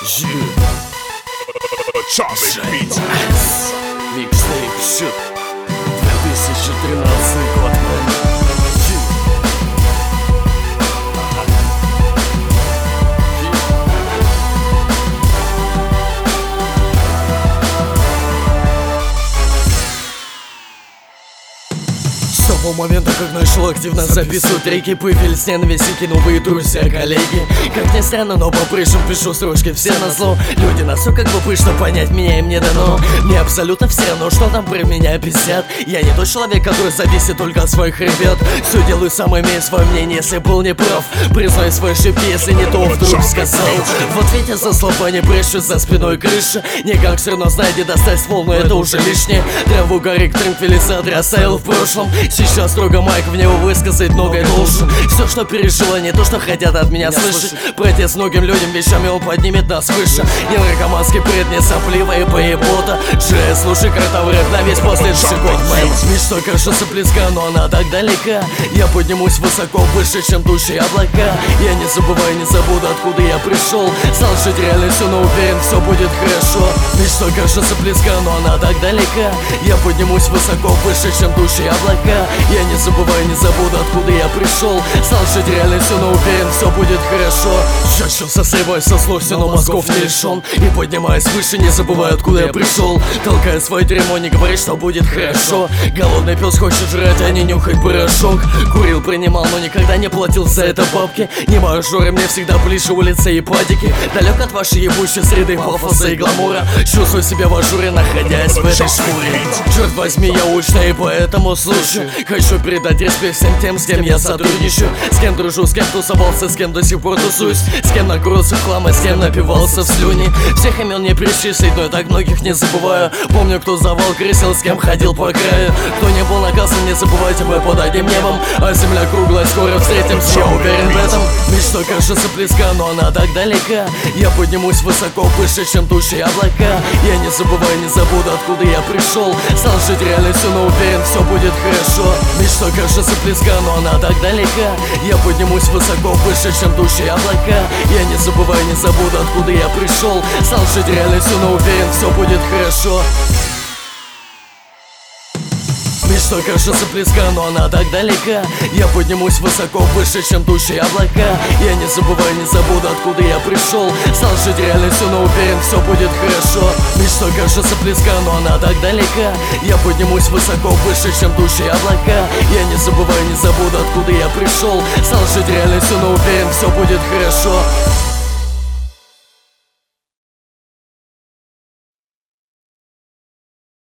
Микстейп счет 2013 год. С того момента, как начал активно записывать треки, появились ненавистники, новые друзья, коллеги. Как ни странно, но по-прежнему пишу строчки все на зло. Люди настолько глупы, что понять меня им не дано. Мне абсолютно все равно, что там про меня пиздят. Я не тот человек, который зависит только от своих ребят. Все делаю сам, имея свое мнение, если был неправ. Признаю свои ошибки, если не то вдруг сказал. В ответе за слова не прячу за спиной крыши. Не гангстер, но знай, где достать ствол, но это уже лишнее. Траву горик, транквилизатор оставил в прошлом. Сейчас строго майк, в него высказать многое должен. Все, что пережила, не то, что хотят от меня слышать. Протест многим людям вещами, он поднимет нас выше. Не наркоманский бред, не сопливая поебота. Джей, слушай, картовый рэп на весь последующий год. Мечта кажется близка, но она так далека. Я поднимусь высоко, выше, чем тучи облака. Я не забываю, не забуду, откуда я пришел. Стал жить реальностью, но уверен, все будет хорошо. Мечта кажется близка, но она так далека. Я поднимусь высоко, выше, чем тучи облака. Я не забываю, не забуду, откуда я пришел. Стал жить реальностью, но уверен, все будет хорошо. Чаще сливаюсь со злостью, но мозгов не лишен. И поднимаясь выше, не забываю, откуда я пришел. Толкая свое дерьмо, не говорит, что будет хорошо. Голодный пес хочет жрать, а не нюхать порошок. Курил, принимал, но никогда не платил за это бабки. Не мажоры, мне всегда ближе улицы и падики. Далек от вашей ебучей среды пафоса и гламура. Чувствую себя в ажуре, находясь в этой шкуре. Черт возьми, я уличный, и поэтому слушаю. Хочу передать респект всем тем, с кем я сотрудничаю. С кем дружу, с кем тусовался, с кем до сих пор тусуюсь. С кем накрылся в хлам, а с кем напивался в слюни. Всех имен не перечислить, но я так многих не забываю. Помню, кто завал кресел, с кем ходил по краю. Кто не был наказан, не забывайте, мы под одним небом. А земля круглая, скоро встретимся, я уверен в этом. Мечта кажется близка, но она так далека. Я поднимусь высоко, выше, чем тучи облака. Я не забываю, не забуду, откуда я пришел. Стал жить реальностью, но уверен, все будет хорошо. Мечта кажется близка, но она так далека. Я поднимусь высоко, выше, чем тучи облака. Я не забываю, не забуду, откуда я пришел. Стал жить реальностью, но уверен, все будет хорошо. Мечта кажется близка, но она так далека. Я поднимусь высоко, выше, чем тучи облака. Я не забываю, не забуду, откуда я пришел. Стал жить реальностью, но уверен, все будет хорошо. Мечта кажется близка, но она так далека. Я поднимусь высоко, выше, чем тучи облака. Я не забываю, не забуду, откуда я пришел. Стал жить реальностью, но уверен, все будет хорошо.